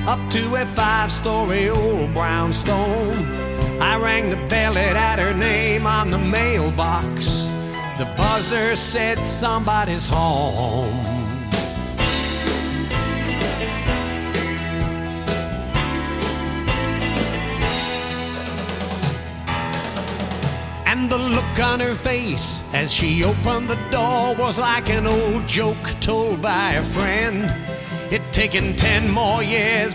up to a 5-story old brownstone. I rang the bell, it had her name on the mailbox. The buzzer said somebody's home. And the look on her face as she opened the door was like an old joke told by a friend. It'd taken 10 more years